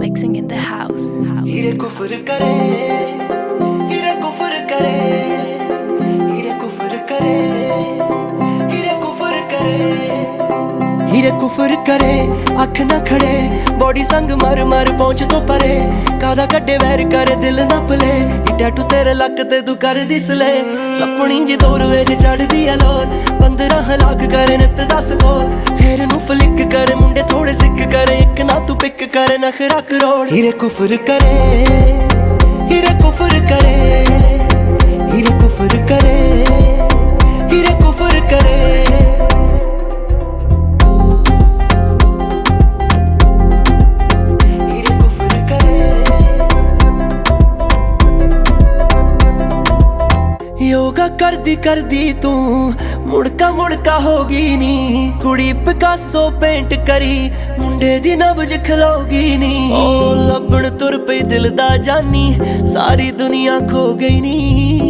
mixing in the house. हीरे कुफर करे, हीरे कुफर करे, हीरे कुफर करे, हीरे कुफर करे, हीरे कुफर करे, अख ना खड़े, बॉडी संग मर मर पहुंच तो परे, कादा कड्डे वैर करे दिल ना पले, टैटू तेरे लक ते तू कर दिसले, सपनी जी दूर वेच चढ़दी है लोर, 15 लाख करे नित 10 कोर, हेर नू फ्लिक करे मुंडे थोड़े सिक करे, एक ना तू पिक करे नखरा करोड़, हीरे कुफर करे, हीरे कुफर करे, हीरे कुफर करे, हीरे कुफर करे, योगा करदी करदी तू मुड़का मुड़का होगी नी, कुड़ी पिकासो पेंट करी मुंडे दी नब्ज खलोगी नी, ओ लबड़ तुर पई दिल दा जानी सारी दुनिया खो गई नी,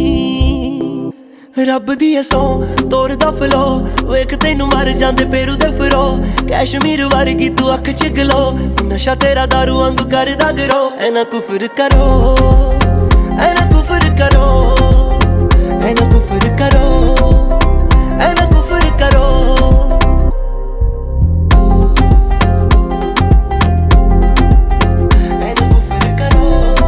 रब दी सौ तोर दा फलो वेख तैनू मर जांदे पेरू दे फिरो, कैश्मीर वर्गी तू अख च गलो, नशा तेरा दारू वांगू करदा गरो, ऐना कुफर करो, ऐना कुफर करो, ऐना कुफर करो, ऐना कुफर करो, ऐना कुफर करो,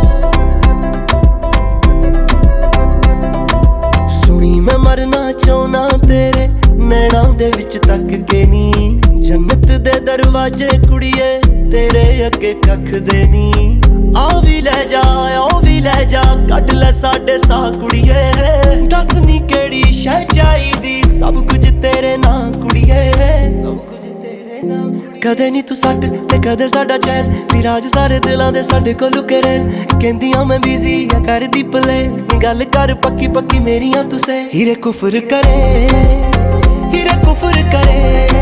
सुनी मैं मरना चाहना तेरे नैना दे विच तक के नी, जन्नत दे दरवाजे कुड़िए तेरे अगे कख दे नी, आ भी ले जा कट ले साडे सा कुड़िए, दस नी केड़ी शै चाहीदी सब कुछ तेरे ना कुड़िए, सब कुछ तेरे ना, कदे नी तू सट ते कदे साडा चैन, विराज सारे दिलां दे साडे कोल लुके रहन, कहंदियां मैं बिजी या करदी पले, गल कर पक्की पक्की मेरियां तुसे, हीरे कुफर करे, हीरे कुफर करे,